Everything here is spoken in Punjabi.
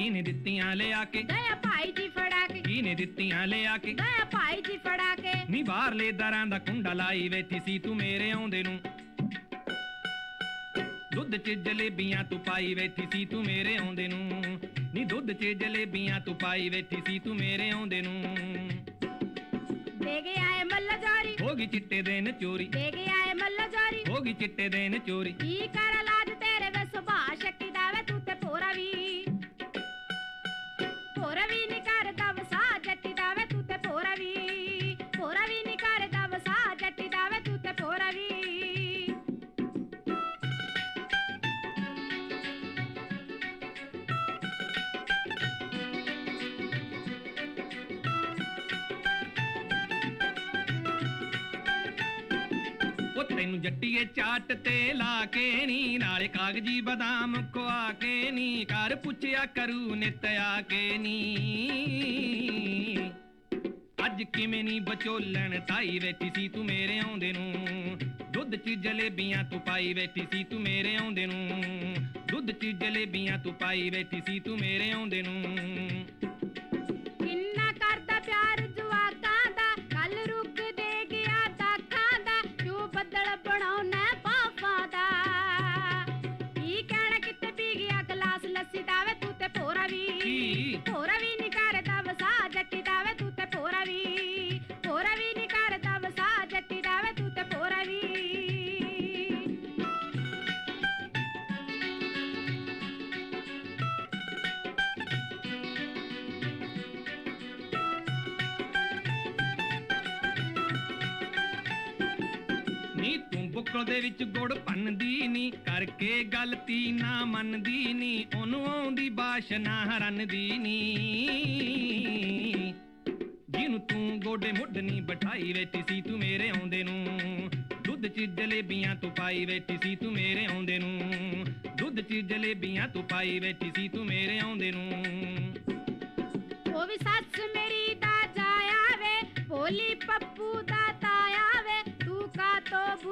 ਕੀਨੇ ਦਿੱਤੀਆਂ ਲਿਆ ਕੇ ਦਇਆ ਭਾਈ ਜੀ ਫੜਾ ਕੇ ਕੀਨੇ ਦਿੱਤੀਆਂ ਲਿਆ ਕੇ ਦਇਆ ਭਾਈ ਜੀ ਫੜਾ ਕੇ ਨੀ ਬਾਹਰਲੇ ਦਰਾਂ ਦਾ ਕੁੰਡਾ ਲਾਈ ਬੈਠੀ ਸੀ ਤੂੰ ਮੇਰੇ ਆਉਂਦੇ ਨੂੰ ਦੁੱਧ 'ਚ ਜਲੇਬੀਆਂ ਤੂੰ ਪਾਈ ਬੈਠੀ ਸੀ ਤੂੰ ਮੇਰੇ ਆਉਂਦੇ ਨੂੰ ਨੀ ਦੁੱਧ 'ਚ ਜਲੇਬੀਆਂ ਤੂੰ ਪਾਈ ਬੈਠੀ ਸੀ ਤੂੰ ਮੇਰੇ ਆਉਂਦੇ ਨੂੰ ਦੇ ਕੇ ਆਏ ਮੱਲਾ ਜਾਰੀ ਹੋ ਗਈ ਚਿੱਟੇ ਦਿਨ ਚੋਰੀ ਦੇ ਕੇ ਆਏ ਮੱਲਾ ਜਾਰੀ ਹੋ ਗਈ ਚਿੱਟੇ ਦਿਨ ਚੋਰੀ ਕੀ ਕਰ ਲਾਜ ਤੇਰੇ ਵੇ ਸੁਭਾਅ ਸ਼ਕਤੀ ਦਾ ਵੇ ਤੂੰ ਤੇ ਭੋਰਾ ਵੀ ਨੀ ਕਰਦਾ ਵਸਾ ਜੱਟੀ ਦਾ ਵੇ ਤੂੰ ਤੇ ਭੋਰਾ ਵੀ ਨੀ ਕਰਦਾ ਵਸਾ ਜੱਟੀ ਦਾ ਵੇ ਤੂੰ ਤੇ ਭੋਰਾ ਵੀ ਤੈਨੂੰ ਜੱਟੀਏ ਚਾਟ ਤੇ ਲਾ ਕੇ ਨੀ ਨਾਲੇ ਕਾਗਜੀ ਬਦਾਮ ਖਵਾ ਕੇ ਨੀ ਘਰ ਪੁੱਛਿਆ ਕਰੂ ਨਿਤ ਆ ਕੇ ਨੀ ਅੱਜ ਕਿਵੇਂ ਨੀ ਬਚੋਲਣ ਤਾਈ ਬੈਠੀ ਸੀ ਤੂੰ ਮੇਰੇ ਆਉਂਦੇ ਨੂੰ ਦੁੱਧ 'ਚ ਜਲੇਬੀਆਂ ਤੂੰ ਪਾਈ ਬੈਠੀ ਸੀ ਤੂੰ ਮੇਰੇ ਆਉਂਦੇ ਨੂੰ ਦੁੱਧ 'ਚ ਜਲੇਬੀਆਂ ਤੂੰ ਪਾਈ ਬੈਠੀ ਸੀ ਤੂੰ ਮੇਰੇ ਆਉਂਦੇ ਨੂੰ ਕਿੰਨਾ ਕਰਦਾ ਪਿਆਰ ਜਵਾਕਾਂ ਦਾ ਕੱਲ ਰੁਕ ਦੇ ਗਿਆ ਦਾਖਾਂ ਦਾ ਕਿਉਂ ਬੱਦਲ ਬਣਾਉਣਾ ਪਾਪਾਂ ਦਾ ਕੀ ਕਹਿਣਾ ਕਿਤੇ ਪੀ ਗਿਆ ਗਲਾਸ ਲੱਸੀ ਦਾ ਵੇ ਤੂੰ ਤੇ ਭੋਰਾ ਵੀ ਨੀ ਕਰਦਾ ਵਸਾ ਜੱਟੀ ਦਾ ਵੇ ਤੂੰ ਤੇ ਭੋਰਾ ਵੀ ਨੀ ਕਰਦਾ ਵਸਾ ਜੱਟੀ ਦਾ ਵੇ ਤੂੰ ਤੇ ਭੋਰਾ ਵੀ ਨੀ ਤੂੰ ਬੁੱਕਲ ਦੇ ਵਿੱਚ ਗੁੜ ਭੰਨਦੀ ਨੀ ਕਰਕੇ ਗਲਤੀ ਨਾ ਮੰਨਦੀ ਨੀ ਉਹਨੂੰ ਆਉਂਦੀ ਬਾਸ਼ਨਾ ਰੰਨਦੀ ਨੀ ਜਿਹਨੂੰ ਤੂੰ ਗੋਡੇ ਮੁੱਢ ਨੀ ਬਿਠਾਈ ਬੈਠੀ ਸੀ ਤੂੰ ਮੇਰੇ ਆਉਂਦੇ ਨੂੰ ਦੁੱਧ 'ਚ ਜਲੇਬੀਆਂ ਤੂੰ ਪਾਈ ਬੈਠੀ ਸੀ ਤੂੰ ਮੇਰੇ ਆਉਂਦੇ ਨੂੰ ਦੁੱਧ 'ਚ ਜਲੇਬੀਆਂ ਤੂੰ ਪਾਈ ਬੈਠੀ ਸੀ ਤੂੰ ਮੇਰੇ ਆਉਂਦੇ ਨੂੰ ਉਹ ਵੀ ਸੱਸ ਮੇਰੀ ਦਾ ਜਾਇਆ ਵੇ ਭੋਲੀ ਪੱਪੂ ਦਾ ਤਾਇਆ ਵੇ ਤੂੰ ਕਾ ਤੋ